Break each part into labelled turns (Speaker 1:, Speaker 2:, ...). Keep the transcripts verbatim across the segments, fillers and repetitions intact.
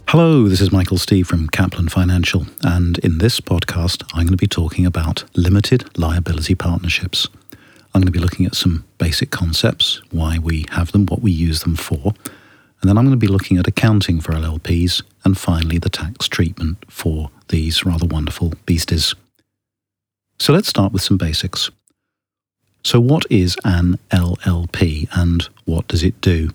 Speaker 1: Hello, this is Michael Steve from Kaplan Financial, and in this podcast, I'm going to be talking about limited liability partnerships. I'm going to be looking at some basic concepts, why we have them, what we use them for, and then I'm going to be looking at accounting for L L Ps, and finally the tax treatment for these rather wonderful beasties. So let's start with some basics. So what is an L L P and what does it do?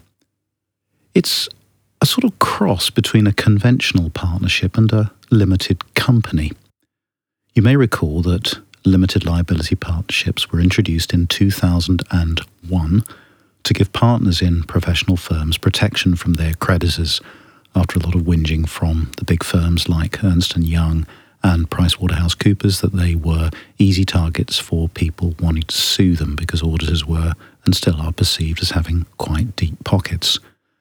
Speaker 1: It's a sort of cross between a conventional partnership and a limited company. You may recall that limited liability partnerships were introduced in two thousand one to give partners in professional firms protection from their creditors after a lot of whinging from the big firms like Ernst and Young and PricewaterhouseCoopers that they were easy targets for people wanting to sue them because auditors were and still are perceived as having quite deep pockets.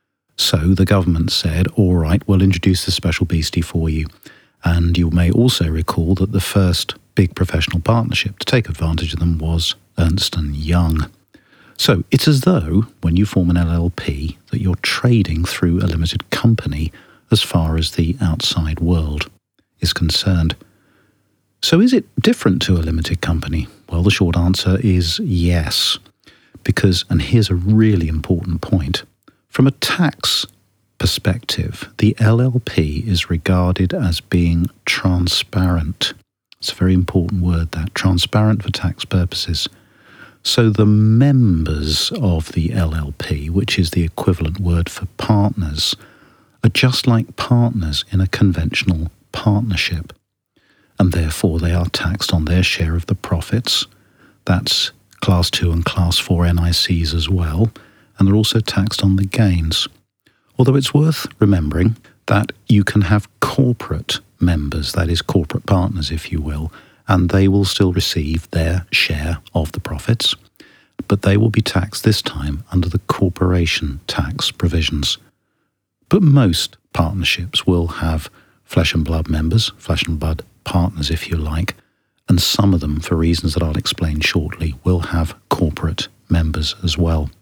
Speaker 1: So the government said, all right, we'll introduce the special beastie for you. And you may also recall that the first big professional partnership to take advantage of them was Ernst and Young. So it's as though when you form an L L P that you're trading through a limited company as far as the outside world is concerned. So is it different to a limited company? Well, the short answer is yes. Because, and here's a really important point, from a tax perspective, the L L P is regarded as being transparent. It's a very important word, that, transparent for tax purposes. So the members of the L L P, which is the equivalent word for partners, are just like partners in a conventional partnership. And therefore they are taxed on their share of the profits. That's Class two and Class four N I Cs as well. And they're also taxed on the gains. Although it's worth remembering that you can have corporate members, that is corporate partners if you will, and they will still receive their share of the profits, but they will be taxed this time under the corporation tax provisions. But most partnerships will have flesh and blood members, flesh and blood partners if you like, and some of them, for reasons that I'll explain shortly, will have corporate members as well.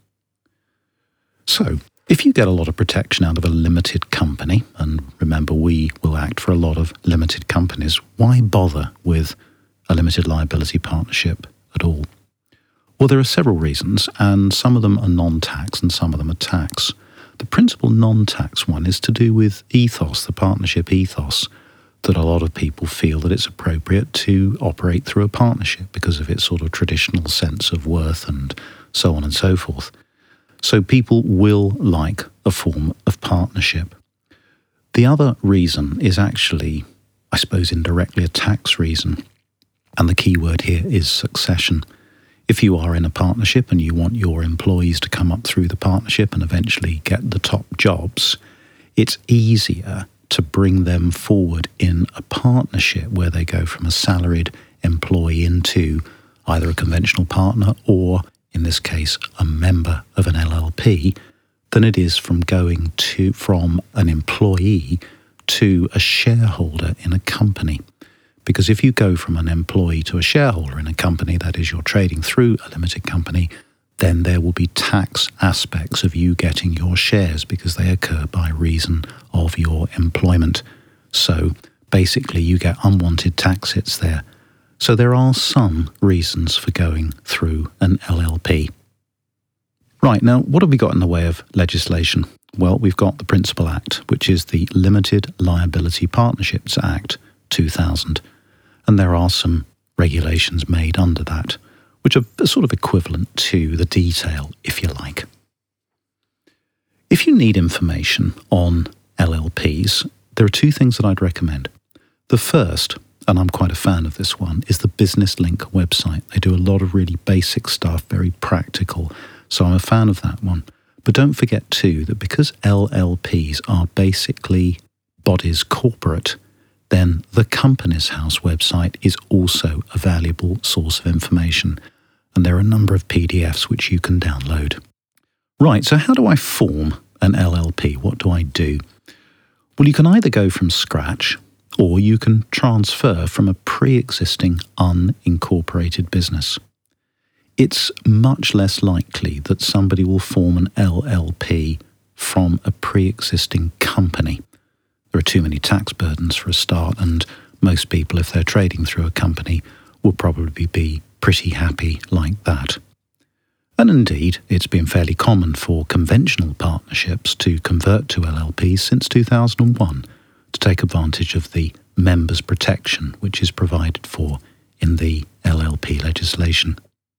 Speaker 1: So, if you get a lot of protection out of a limited company, and remember we will act for a lot of limited companies, why bother with a limited liability partnership at all? Well, there are several reasons, and some of them are non-tax and some of them are tax. The principal non-tax one is to do with ethos, the partnership ethos, that a lot of people feel that it's appropriate to operate through a partnership because of its sort of traditional sense of worth and so on and so forth. So people will like a form of partnership. The other reason is actually, I suppose, indirectly a tax reason. And the key word here is succession. If you are in a partnership and you want your employees to come up through the partnership and eventually get the top jobs, it's easier to bring them forward in a partnership where they go from a salaried employee into either a conventional partner or, in this case, a member of an L L P, than it is from going to from an employee to a shareholder in a company. Because if you go from an employee to a shareholder in a company, that is, you're trading through a limited company, then there will be tax aspects of you getting your shares because they occur by reason of your employment. So basically you get unwanted tax hits there. So there are some reasons for going through an L L P. Right, now what have we got in the way of legislation? Well, we've got the Principal Act, which is the Limited Liability Partnerships Act two thousand. And there are some regulations made under that, which are sort of equivalent to the detail, if you like. If you need information on L L Ps, there are two things that I'd recommend. The first, and I'm quite a fan of this one, is the Business Link website. They do a lot of really basic stuff, very practical, so I'm a fan of that one. But don't forget too that because L L Ps are basically bodies corporate, then the Companies House website is also a valuable source of information, and there are a number of P D Fs which you can download. Right, so how do I form an L L P? What do I do? Well, you can either go from scratch, or you can transfer from a pre-existing unincorporated business. It's much less likely that somebody will form an L L P from a pre-existing company. There There are too many tax burdens for a start, and most people, if they're trading through a company, will probably be pretty happy like that. And indeed, it's been fairly common for conventional partnerships to convert to L L Ps since two thousand one to take advantage of the members' protection which is provided for in the L L P legislation.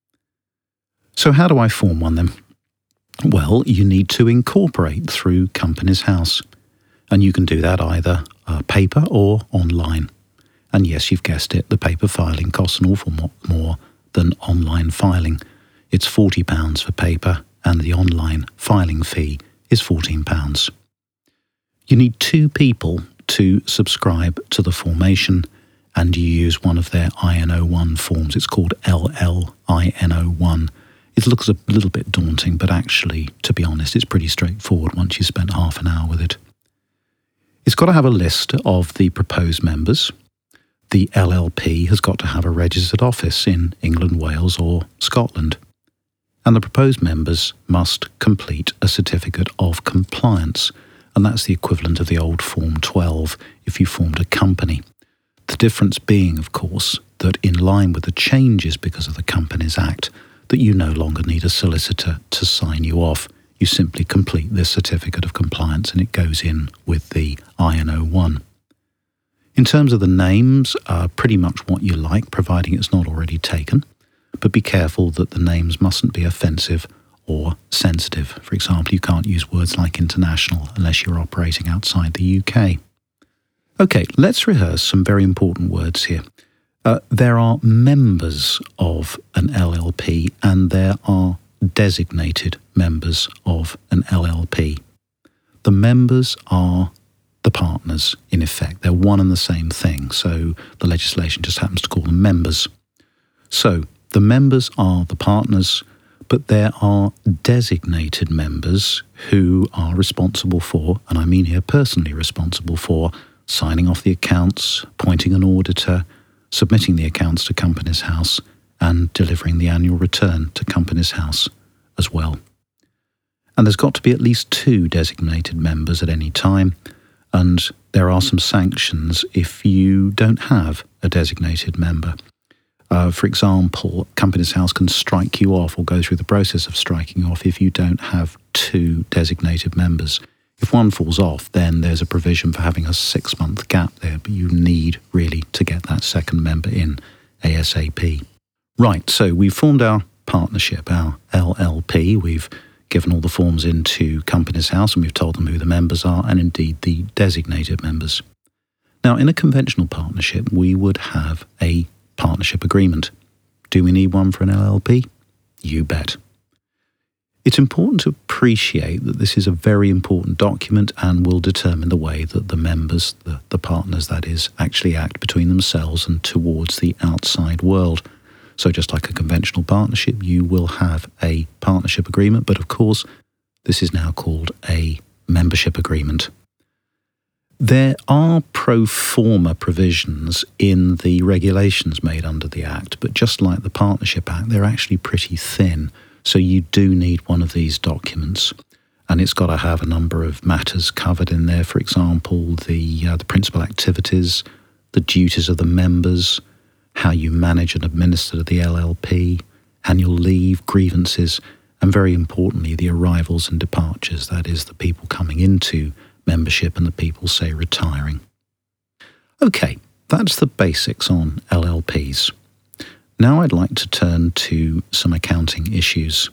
Speaker 1: So how do I form one then? Well, you need to incorporate through Companies House, and you can do that either uh, paper or online. And yes, you've guessed it, the paper filing costs an awful lot more than online filing. It's forty pounds for paper, and the online filing fee is fourteen pounds. You need two people to subscribe to the formation, and you use one of their I N O one forms. It's called L L I N O one. It looks a little bit daunting, but actually, to be honest, it's pretty straightforward once you've spent half an hour with it. It's got to have a list of the proposed members. The L L P has got to have a registered office in England, Wales or Scotland. And the proposed members must complete a certificate of compliance, and that's the equivalent of the old Form twelve if you formed a company. The difference being, of course, that in line with the changes because of the Companies Act, that you no longer need a solicitor to sign you off. You simply complete this certificate of compliance and it goes in with the I N O one. In terms of the names, uh, pretty much what you like, providing it's not already taken. But be careful that the names mustn't be offensive or sensitive. For example, you can't use words like international unless you're operating outside the U K. Okay, let's rehearse some very important words here. Uh, there are members of an L L P and there are designated members of an L L P. The members are the partners, in effect. They're one and the same thing, so the legislation just happens to call them members. So, the members are the partners, but there are designated members who are responsible for, and I mean here personally responsible for, signing off the accounts, appointing an auditor, submitting the accounts to Companies House, and delivering the annual return to Companies House as well. And there's got to be at least two designated members at any time, and there are some sanctions if you don't have a designated member. Uh, for example, Companies House can strike you off or go through the process of striking you off if you don't have two designated members. If one falls off, then there's a provision for having a six-month gap there, but you need really to get that second member in ASAP. Right, so we've formed our partnership, our L L P. We've given all the forms into Companies House and we've told them who the members are and indeed the designated members. Now, in a conventional partnership, we would have a partnership agreement. Do we need one for an L L P? You bet. It's important to appreciate that this is a very important document and will determine the way that the members, the, the partners that is, actually act between themselves and towards the outside world. So just like a conventional partnership, you will have a partnership agreement, but of course, this is now called a membership agreement. There are pro forma provisions in the regulations made under the Act, but just like the Partnership Act, they're actually pretty thin. So you do need one of these documents, and it's got to have a number of matters covered in there. For example, the uh, the principal activities, the duties of the members, how you manage and administer the L L P, annual leave, grievances, and very importantly, the arrivals and departures. That is, the people coming into membership and the people, say, retiring. Okay, that's the basics on L L Ps. Now I'd like to turn to some accounting issues.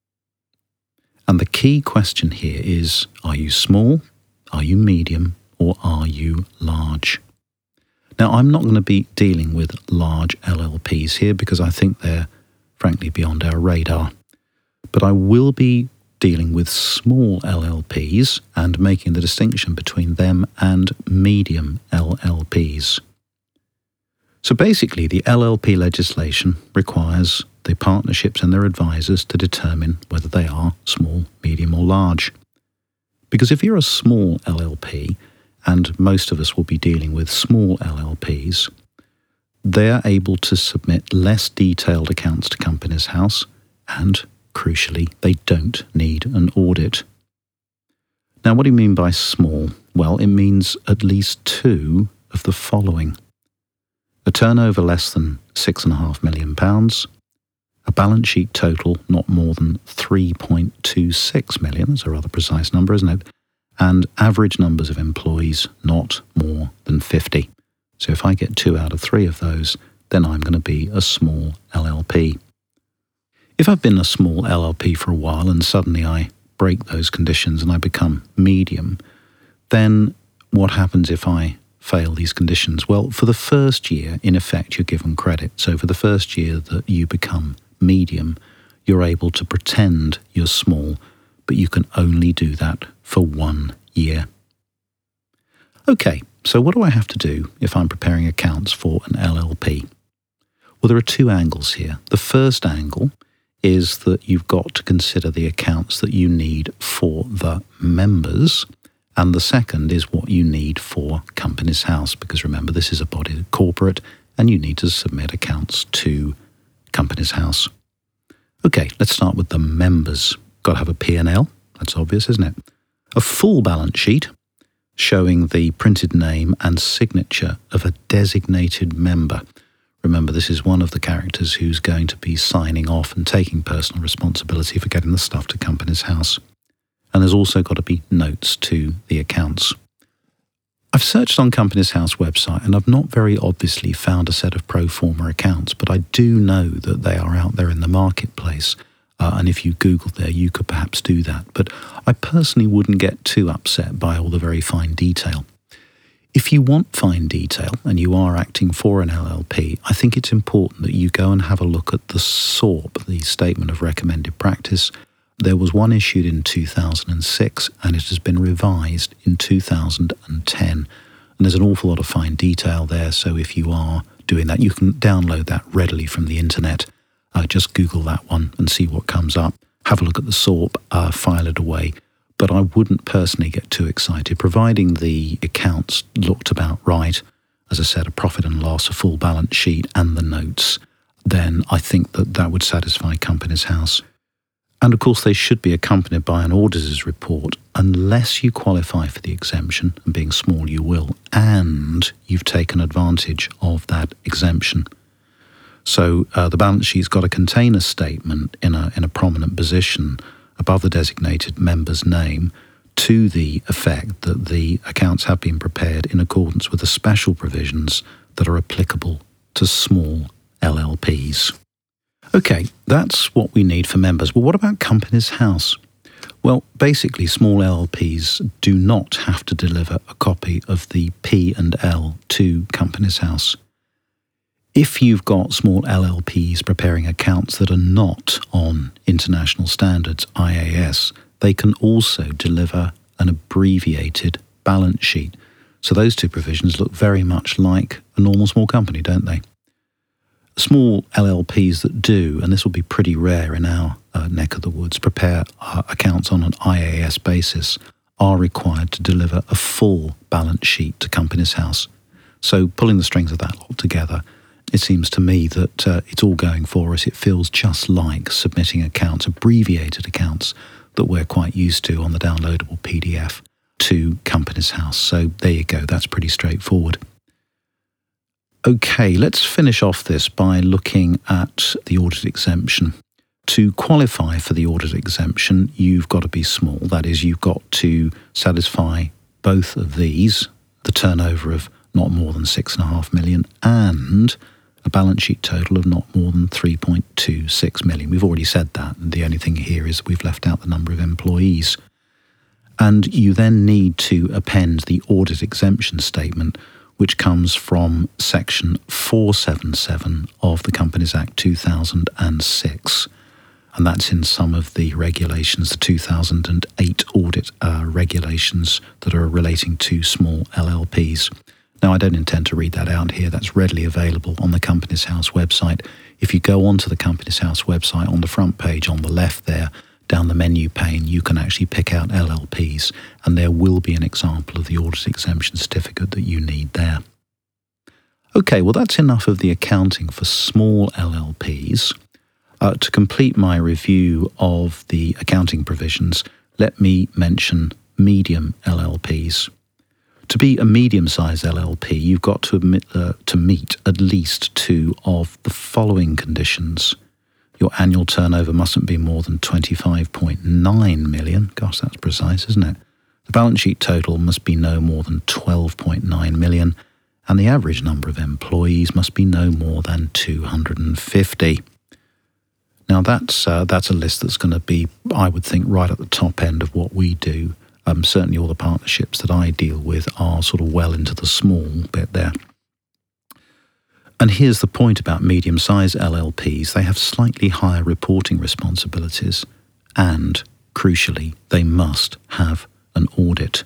Speaker 1: And the key question here is, are you small, are you medium, or are you large? Now, I'm not going to be dealing with large L L Ps here because I think they're, frankly, beyond our radar. But I will be dealing with small L L Ps and making the distinction between them and medium L L Ps. So basically, the L L P legislation requires the partnerships and their advisors to determine whether they are small, medium or large. Because if you're a small L L P, and most of us will be dealing with small L L Ps, they are able to submit less detailed accounts to Companies House and, crucially, they don't need an audit. Now, what do you mean by small? Well, it means at least two of the following: a turnover less than six and a half million pounds, a balance sheet total not more than three point two six million. That's a rather precise number, isn't it? And average numbers of employees not more than fifty. So if I get two out of three of those, then I'm going to be a small L L P. If I've been a small L L P for a while and suddenly I break those conditions and I become medium, then what happens if I fail these conditions? Well, for the first year, in effect, you're given credit. So for the first year that you become medium, you're able to pretend you're small, but you can only do that for one year. Okay, so what do I have to do if I'm preparing accounts for an L L P? Well, there are two angles here. The first angle is that you've got to consider the accounts that you need for the members, and the second is what you need for Companies House, because remember, this is a body corporate and you need to submit accounts to Companies House. Okay, let's start with the members. Got to have a P and L. That's obvious, isn't it? A full balance sheet showing the printed name and signature of a designated member. Remember, this is one of the characters who's going to be signing off and taking personal responsibility for getting the stuff to Companies House. And there's also got to be notes to the accounts. I've searched on Companies House website and I've not very obviously found a set of pro forma accounts, but I do know that they are out there in the marketplace. Uh, and if you Googled there, you could perhaps do that. But I personally wouldn't get too upset by all the very fine detail. If you want fine detail and you are acting for an L L P, I think it's important that you go and have a look at the S O R P, the Statement of Recommended Practice. There was one issued in two thousand six and it has been revised in two thousand ten. And there's an awful lot of fine detail there, so if you are doing that, you can download that readily from the internet. Uh, just Google that one and see what comes up. Have a look at the S O R P, uh, file it away. But I wouldn't personally get too excited. Providing the accounts looked about right, as I said, a profit and loss, a full balance sheet and the notes, then I think that that would satisfy Companies House. And of course, they should be accompanied by an auditor's report, unless you qualify for the exemption, and being small you will, and you've taken advantage of that exemption. So uh, the balance sheet's got to contain a statement in a in a prominent position above the designated member's name to the effect that the accounts have been prepared in accordance with the special provisions that are applicable to small L L Ps. Okay, that's what we need for members. But what about Companies House? Well, basically, small L L Ps do not have to deliver a copy of the P and L to Companies House. If you've got small L L Ps preparing accounts that are not on International Standards, I A S, they can also deliver an abbreviated balance sheet. So those two provisions look very much like a normal small company, don't they? Small L L Ps that do, and this will be pretty rare in our uh, neck of the woods, prepare uh, accounts on an I A S basis, are required to deliver a full balance sheet to Companies House. So pulling the strings of that lot together, it seems to me that uh, it's all going for us. It feels just like submitting accounts, abbreviated accounts that we're quite used to on the downloadable P D F to Companies House. So there you go. That's pretty straightforward. Okay, let's finish off this by looking at the audit exemption. To qualify for the audit exemption, you've got to be small. That is, you've got to satisfy both of these, the turnover of not more than six and a half million and a balance sheet total of not more than three point two six million. We've already said that. And the only thing here is we've left out the number of employees. And you then need to append the audit exemption statement, which comes from section four seventy-seven of the Companies Act two thousand six. And that's in some of the regulations, the two thousand eight audit uh, regulations that are relating to small L L Ps. Now, I don't intend to read that out here. That's readily available on the Companies House website. If you go onto the Companies House website, on the front page on the left there, down the menu pane, you can actually pick out L L Ps, and there will be an example of the audit exemption certificate that you need there. Okay, well, that's enough of the accounting for small L L Ps. Uh, to complete my review of the accounting provisions, let me mention medium L L Ps. To be a medium-sized L L P, you've got to, admit, uh, to meet at least two of the following conditions. Your annual turnover mustn't be more than twenty-five point nine million. Gosh, that's precise, isn't it? The balance sheet total must be no more than twelve point nine million, and the average number of employees must be no more than two hundred fifty. Now, that's uh, that's a list that's going to be, I would think, right at the top end of what we do. Um, certainly all the partnerships that I deal with are sort of well into the small bit there. And here's the point about medium-sized L L Ps. They have slightly higher reporting responsibilities and, crucially, they must have an audit.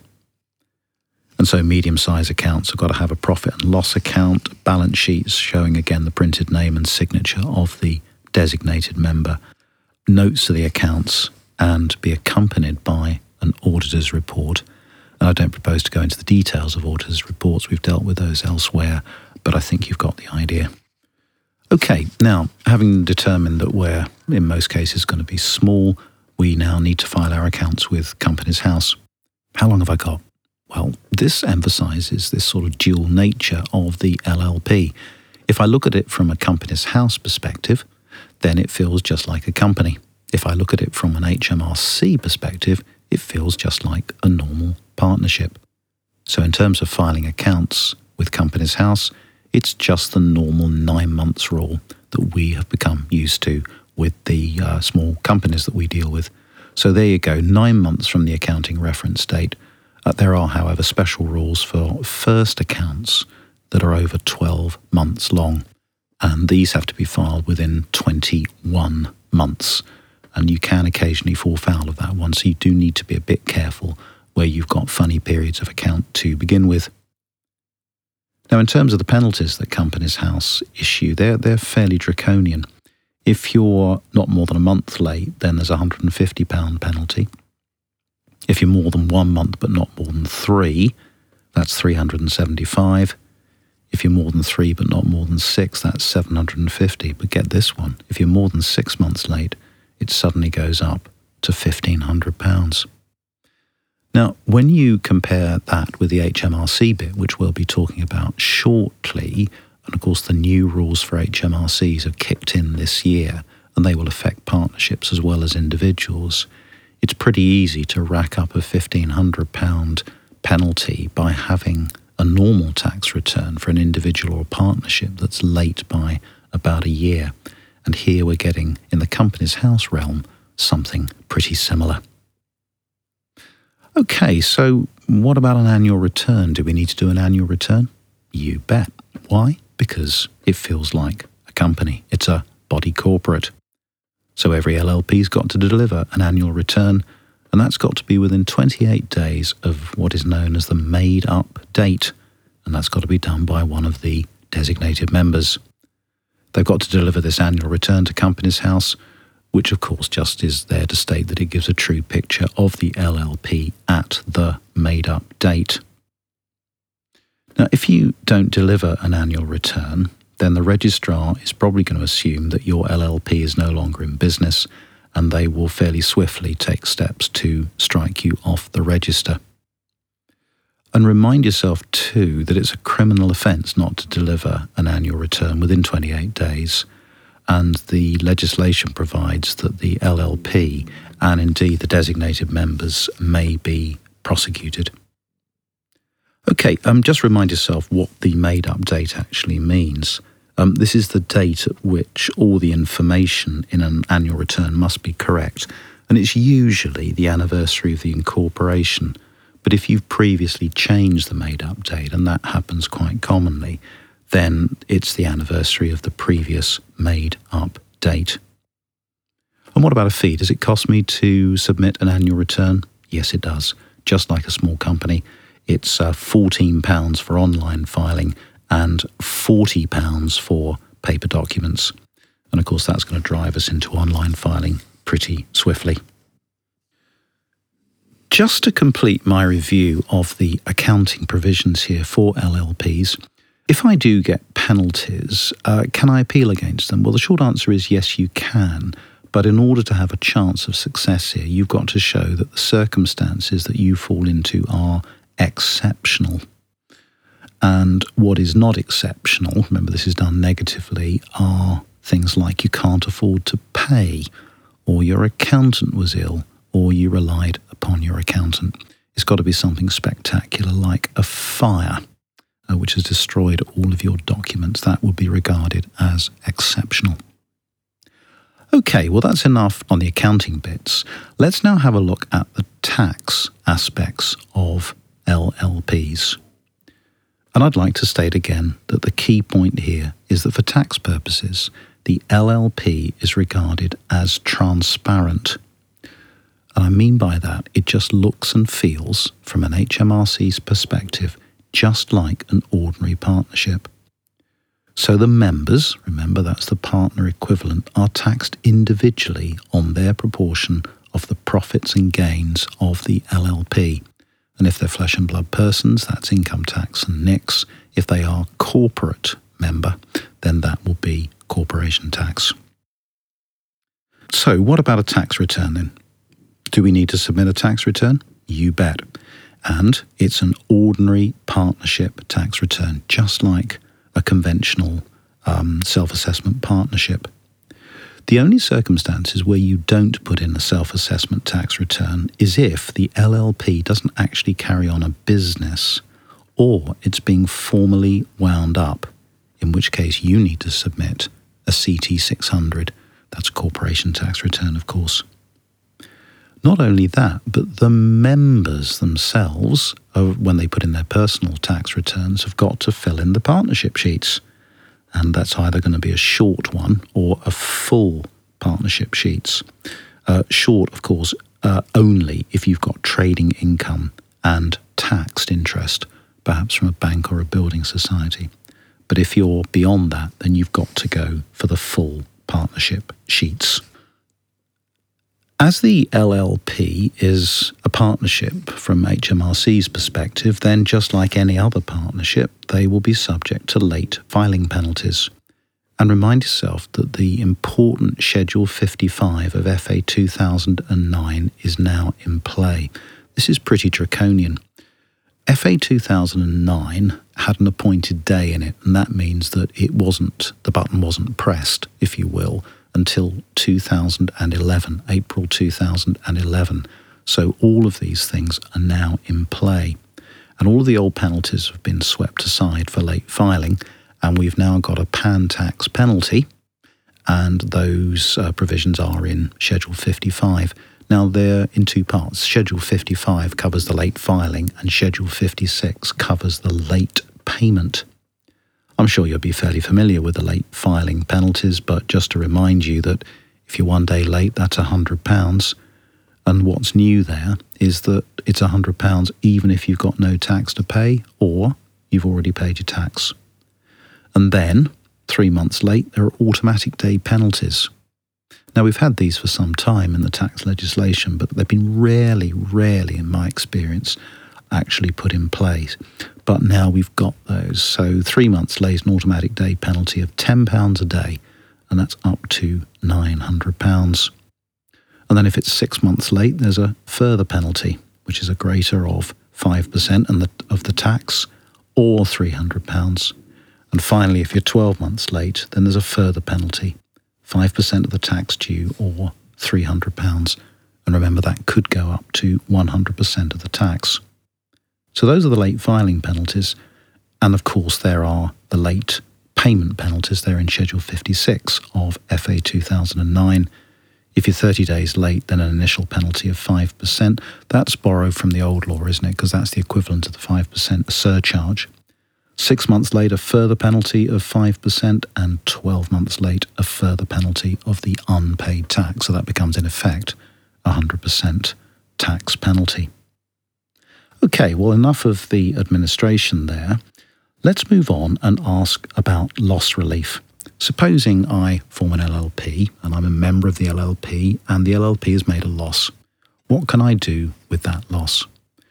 Speaker 1: And so medium-sized accounts have got to have a profit and loss account, balance sheets showing again the printed name and signature of the designated member, notes to the accounts, and be accompanied by an auditor's report. And I don't propose to go into the details of auditors' reports. We've dealt with those elsewhere, but I think you've got the idea. Okay, now, having determined that we're, in most cases, going to be small, we now need to file our accounts with Companies House. How long have I got? Well, this emphasises this sort of dual nature of the L L P. If I look at it from a Companies House perspective, then it feels just like a company. If I look at it from an H M R C perspective, it feels just like a normal partnership. So in terms of filing accounts with Companies House, it's just the normal nine months rule that we have become used to with the uh, small companies that we deal with. So there you go, nine months from the accounting reference date. Uh, there are, however, special rules for first accounts that are over twelve months long, and these have to be filed within twenty-one months. And you can occasionally fall foul of that one, so you do need to be a bit careful where you've got funny periods of account to begin with. Now, in terms of the penalties that Companies House issue, they're, they're fairly draconian. If you're not more than a month late, then there's a one hundred fifty pounds penalty. If you're more than one month but not more than three, that's three hundred seventy-five. If you're more than three but not more than six, that's seven hundred fifty. But get this one, if you're more than six months late, it suddenly goes up to fifteen hundred pounds. Now, when you compare that with the H M R C bit, which we'll be talking about shortly, and of course the new rules for H M R Cs have kicked in this year, and they will affect partnerships as well as individuals, it's pretty easy to rack up a fifteen hundred pounds penalty by having a normal tax return for an individual or partnership that's late by about a year. And here we're getting, in the Companies House realm, something pretty similar. Okay, so what about an annual return? Do we need to do an annual return? You bet. Why? Because it feels like a company. It's a body corporate. So every L L P's got to deliver an annual return, and that's got to be within twenty-eight days of what is known as the made-up date, and that's got to be done by one of the designated members. They've got to deliver this annual return to Companies House, which of course just is there to state that it gives a true picture of the L L P at the made-up date. Now, if you don't deliver an annual return, then the registrar is probably going to assume that your L L P is no longer in business, and they will fairly swiftly take steps to strike you off the register. And remind yourself too that it's a criminal offence not to deliver an annual return within twenty-eight days, and the legislation provides that the L L P and indeed the designated members may be prosecuted. Okay, um, just remind yourself what the made-up date actually means. Um, this is the date at which all the information in an annual return must be correct, and it's usually the anniversary of the incorporation. But if you've previously changed the made-up date, and that happens quite commonly, then it's the anniversary of the previous made-up date. And what about a fee? Does it cost me to submit an annual return? Yes, it does. Just like a small company, it's uh, fourteen pounds for online filing and forty pounds for paper documents. And of course, that's going to drive us into online filing pretty swiftly. Just to complete my review of the accounting provisions here for L L Ps, if I do get penalties, uh, can I appeal against them? Well, the short answer is yes, you can, But in order to have a chance of success here, you've got to show that the circumstances that you fall into are exceptional. And what is not exceptional, remember this is done negatively, are things like you can't afford to pay, or your accountant was ill, or you relied upon your accountant. It's got to be something spectacular like a fire, uh, which has destroyed all of your documents. That would be regarded as exceptional. Okay, well that's enough on the accounting bits. Let's now have a look at the tax aspects of L L Ps. And I'd like to state again that the key point here is that for tax purposes, the L L P is regarded as transparent. And I mean by that, it just looks and feels, from an H M R C's perspective, just like an ordinary partnership. So the members, remember that's the partner equivalent, are taxed individually on their proportion of the profits and gains of the L L P. And if they're flesh and blood persons, that's income tax and N I C S. If they are corporate member, then that will be corporation tax. So what about a tax return then? Do we need to submit a tax return? You bet. And it's an ordinary partnership tax return, just like a conventional um, self-assessment partnership. The only circumstances where you don't put in a self-assessment tax return is if the L L P doesn't actually carry on a business or it's being formally wound up, in which case you need to submit a C T six hundred. That's corporation tax return, of course. Not only that, but the members themselves, when they put in their personal tax returns, have got to fill in the partnership sheets. And that's either going to be a short one or a full partnership sheets. Uh, short, of course, uh, only if you've got trading income and taxed interest, perhaps from a bank or a building society. But if you're beyond that, then you've got to go for the full partnership sheets. As the L L P is a partnership from H M R C's perspective, then just like any other partnership, they will be subject to late filing penalties. And remind yourself that the important Schedule fifty-five of F A two thousand nine is now in play. This is pretty draconian. F A two thousand nine had an appointed day in it, and that means that it wasn't, the button wasn't pressed, if you will, until two thousand eleven, April two thousand eleven. So all of these things are now in play. And all of the old penalties have been swept aside for late filing, and we've now got a pan tax penalty, and those uh, provisions are in Schedule fifty-five. Now they're in two parts. Schedule fifty-five covers the late filing, and Schedule fifty-six covers the late payment. I'm sure you'll be fairly familiar with the late filing penalties, but just to remind you that if you're one day late, that's one hundred pounds. And what's new there is that it's one hundred pounds even if you've got no tax to pay or you've already paid your tax. And then, three months late, there are automatic day penalties. Now, we've had these for some time in the tax legislation, but they've been rarely, rarely, in my experience, actually put in place. But now we've got those. So three months late, an automatic day penalty of ten pounds a day, and that's up to nine hundred pounds. And then if it's six months late, there's a further penalty, which is a greater of five percent and the, of the tax, or three hundred pounds. And finally, if you're twelve months late, then there's a further penalty, five percent of the tax due, or three hundred pounds. And remember, that could go up to one hundred percent of the tax. So those are the late filing penalties. And of course, there are the late payment penalties. They're in Schedule fifty-six of F A two thousand nine. If you're thirty days late, then an initial penalty of five percent. That's borrowed from the old law, isn't it? Because that's the equivalent of the five percent surcharge. Six months late, a further penalty of five percent, and twelve months late, a further penalty of the unpaid tax. So that becomes, in effect, a one hundred percent tax penalty. Okay, well, enough of the administration there. Let's move on and ask about loss relief. Supposing I form an L L P and I'm a member of the L L P and the L L P has made a loss. What can I do with that loss?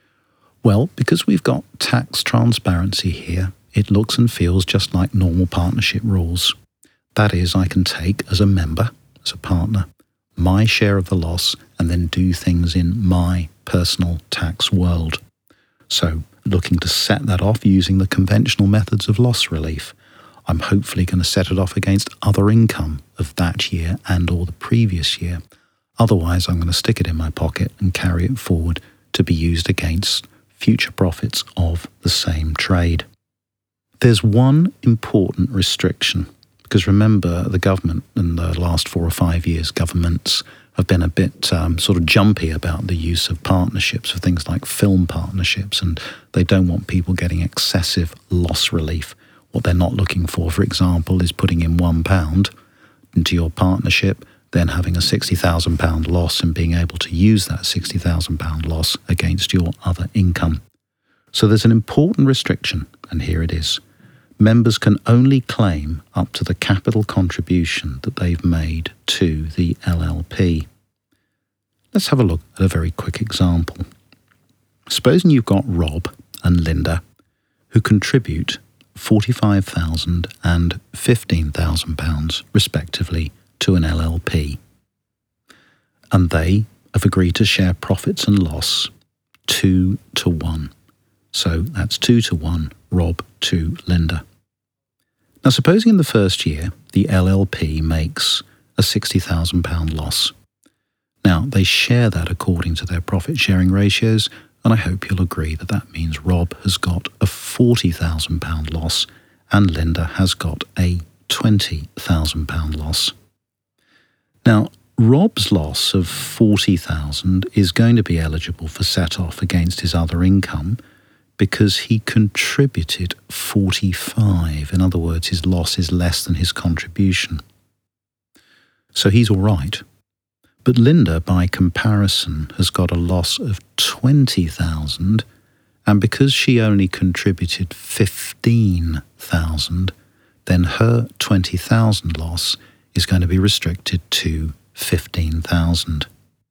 Speaker 1: Well, because we've got tax transparency here, it looks and feels just like normal partnership rules. That is, I can take as a member, as a partner, my share of the loss and then do things in my personal tax world. So looking to set that off using the conventional methods of loss relief. I'm hopefully going to set it off against other income of that year and or the previous year. Otherwise, I'm going to stick it in my pocket and carry it forward to be used against future profits of the same trade. There's one important restriction, because remember, the government in the last four or five years, governments have been a bit um, sort of jumpy about the use of partnerships for things like film partnerships, and they don't want people getting excessive loss relief. What they're not looking for, for example, is putting in one pound into your partnership, then having a sixty thousand pounds loss and being able to use that sixty thousand pounds loss against your other income. So there's an important restriction, and here it is. Members can only claim up to the capital contribution that they've made to the L L P. Let's have a look at a very quick example. Supposing you've got Rob and Linda who contribute forty-five thousand pounds and fifteen thousand pounds respectively to an L L P, and they have agreed to share profits and loss two to one. So that's two to one, Rob to Linda. Now, supposing in the first year, the L L P makes a sixty thousand pounds loss. Now, they share that according to their profit-sharing ratios, and I hope you'll agree that that means Rob has got a forty thousand pounds loss and Linda has got a twenty thousand pounds loss. Now, Rob's loss of forty thousand pounds is going to be eligible for set-off against his other income, because he contributed forty-five. In other words, his loss is less than his contribution. So he's all right. But Linda, by comparison, has got a loss of twenty thousand, and because she only contributed fifteen thousand, then her twenty thousand loss is going to be restricted to fifteen thousand.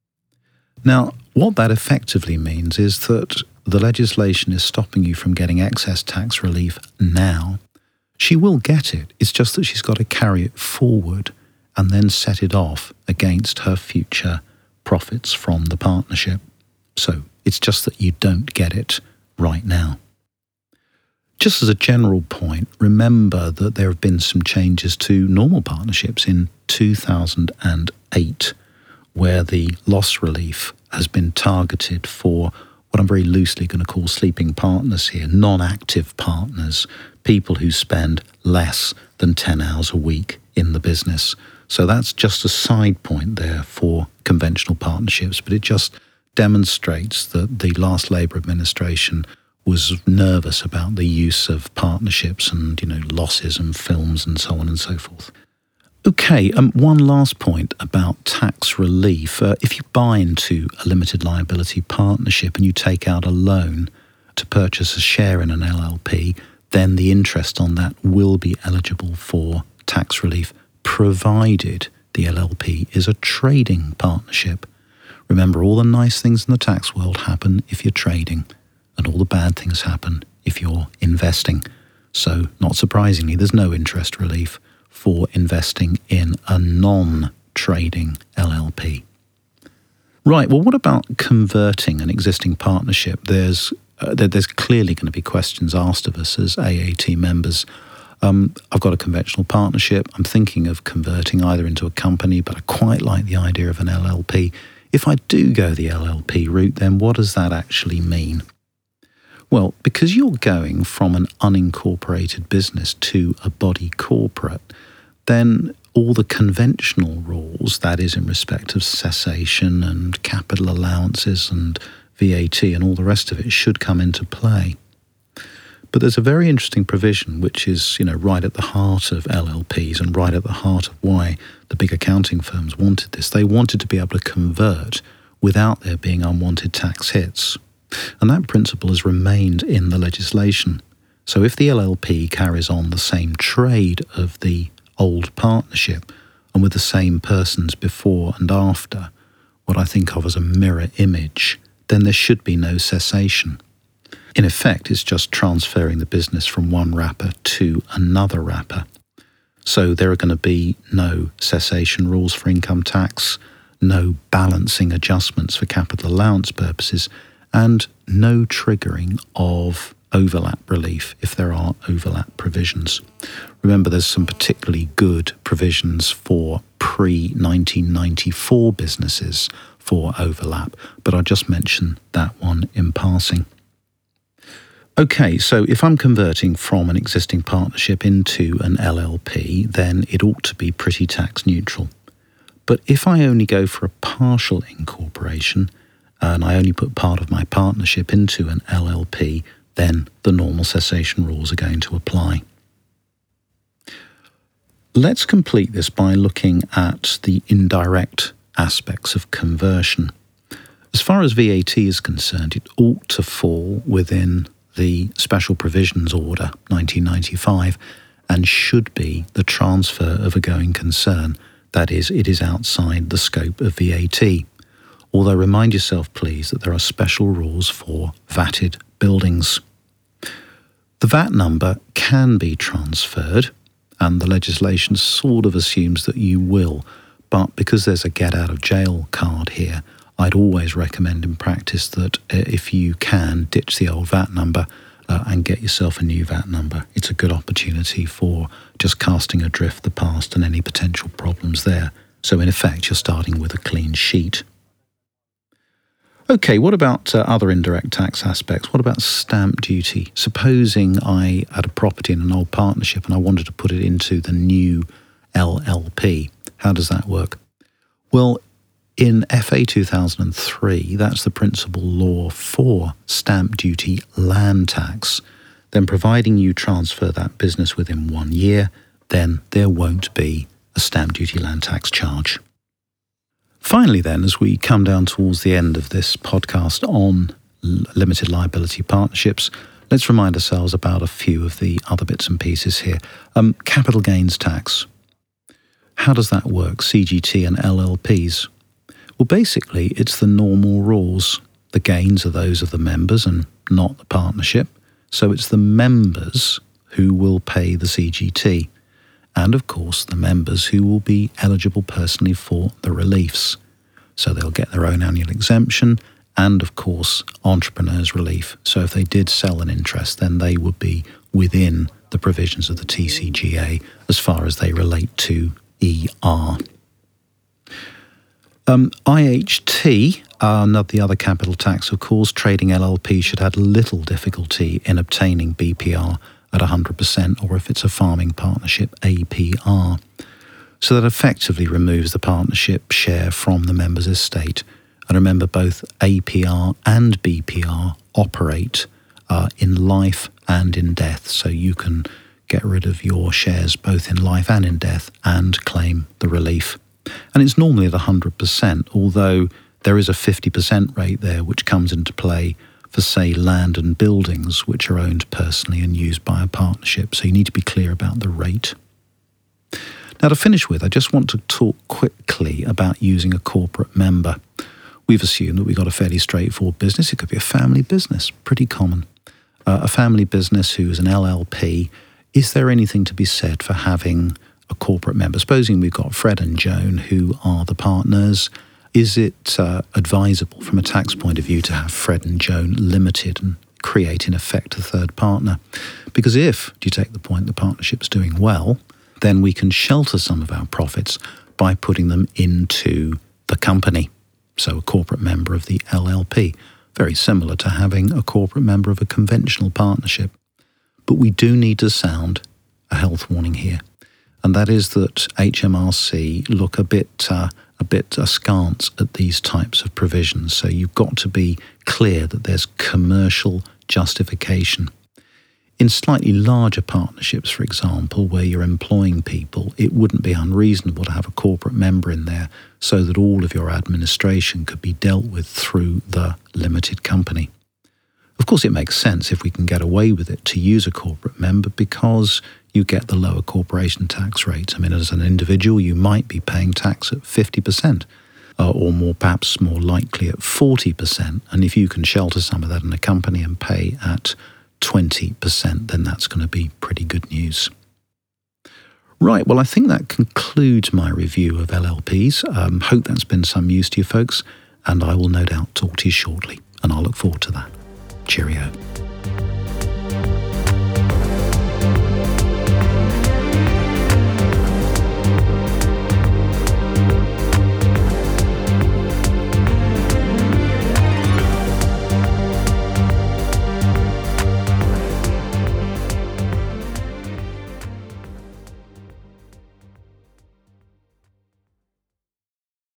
Speaker 1: Now, what that effectively means is that the legislation is stopping you from getting excess tax relief now. She will get it. It's just that she's got to carry it forward and then set it off against her future profits from the partnership. So it's just that you don't get it right now. Just as a general point, remember that there have been some changes to normal partnerships in two thousand eight, where the loss relief has been targeted for what I'm very loosely going to call sleeping partners here, non-active partners, people who spend less than ten hours a week in the business. So that's just a side point there for conventional partnerships, but it just demonstrates that the last Labour administration was nervous about the use of partnerships and, you know, losses and films and so on and so forth. Okay, um, one last point about tax relief. Uh, if you buy into a limited liability partnership and you take out a loan to purchase a share in an L L P, then the interest on that will be eligible for tax relief, provided the L L P is a trading partnership. Remember, all the nice things in the tax world happen if you're trading, and all the bad things happen if you're investing. So, not surprisingly, there's no interest relief for investing in a non-trading L L P. Right, well, what about converting an existing partnership? There's uh, there's clearly going to be questions asked of us as A A T members. Um, I've got a conventional partnership. I'm thinking of converting either into a company, but I quite like the idea of an L L P. If I do go the L L P route, then what does that actually mean? Well, because you're going from an unincorporated business to a body corporate, then all the conventional rules, that is in respect of cessation and capital allowances and V A T and all the rest of it, should come into play. But there's a very interesting provision which is, you know, right at the heart of L L Ps and right at the heart of why the big accounting firms wanted this. They wanted to be able to convert without there being unwanted tax hits. And that principle has remained in the legislation. So if the L L P carries on the same trade of the old partnership and with the same persons before and after, what I think of as a mirror image, then there should be no cessation. In effect, it's just transferring the business from one wrapper to another wrapper. So there are going to be no cessation rules for income tax, no balancing adjustments for capital allowance purposes, and no triggering of overlap relief if there are overlap provisions. Remember, there's some particularly good provisions for pre nineteen ninety-four businesses for overlap, but I'll just mention that one in passing. Okay, so if I'm converting from an existing partnership into an L L P, then it ought to be pretty tax neutral. But if I only go for a partial incorporation and I only put part of my partnership into an L L P, then the normal cessation rules are going to apply. Let's complete this by looking at the indirect aspects of conversion. As far as V A T is concerned, it ought to fall within the Special Provisions Order nineteen ninety-five and should be the transfer of a going concern. That is, it is outside the scope of V A T. Although remind yourself, please, that there are special rules for vatted buildings. The V A T number can be transferred, and the legislation sort of assumes that you will, but because there's a get out of jail card here, I'd always recommend in practice that if you can, ditch the old V A T number uh, and get yourself a new V A T number. It's a good opportunity for just casting adrift the past and any potential problems there. So in effect, you're starting with a clean sheet. Okay, what about uh, other indirect tax aspects? What about stamp duty? Supposing I had a property in an old partnership and I wanted to put it into the new L L P. How does that work? Well, in F A two thousand three, that's the principal law for stamp duty land tax. Then providing you transfer that business within one year, then there won't be a stamp duty land tax charge. Finally then, as we come down towards the end of this podcast on limited liability partnerships, let's remind ourselves about a few of the other bits and pieces here. Um, capital gains tax. How does that work? C G T and L L Ps. Well, basically, it's the normal rules. The gains are those of the members and not the partnership. So it's the members who will pay the C G T. And, of course, the members who will be eligible personally for the reliefs. So they'll get their own annual exemption and, of course, entrepreneurs' relief. So if they did sell an interest, then they would be within the provisions of the T C G A as far as they relate to E R. Um, I H T, uh, not the other capital tax, of course, trading L L P should have little difficulty in obtaining B P R at one hundred percent, or if it's a farming partnership, A P R. So that effectively removes the partnership share from the member's estate. And remember, both A P R and B P R operate uh, in life and in death, so you can get rid of your shares both in life and in death and claim the relief. And it's normally at one hundred percent, although there is a fifty percent rate there which comes into play for, say, land and buildings which are owned personally and used by a partnership. So you need to be clear about the rate. Now, to finish with, I just want to talk quickly about using a corporate member. We've assumed that we've got a fairly straightforward business. It could be a family business, pretty common. Uh, a family business who is an L L P. Is there anything to be said for having a corporate member? Supposing we've got Fred and Joan who are the partners, is it uh, advisable from a tax point of view to have Fred and Joan limited and create in effect a third partner? Because if, do you take the point, the partnership's doing well, then we can shelter some of our profits by putting them into the company. So a corporate member of the L L P, very similar to having a corporate member of a conventional partnership. But we do need to sound a health warning here. And that is that H M R C look a bit uh, a bit askance at these types of provisions. So you've got to be clear that there's commercial justification. In slightly larger partnerships, for example, where you're employing people, it wouldn't be unreasonable to have a corporate member in there so that all of your administration could be dealt with through the limited company. Of course, it makes sense if we can get away with it to use a corporate member because you get the lower corporation tax rates. I mean, as an individual, you might be paying tax at fifty percent uh, or more, perhaps more likely at forty percent. And if you can shelter some of that in a company and pay at twenty percent, then that's going to be pretty good news. Right, well, I think that concludes my review of L L Ps. Um, hope that's been some use to you folks, and I will no doubt talk to you shortly, and I'll look forward to that. Cheerio.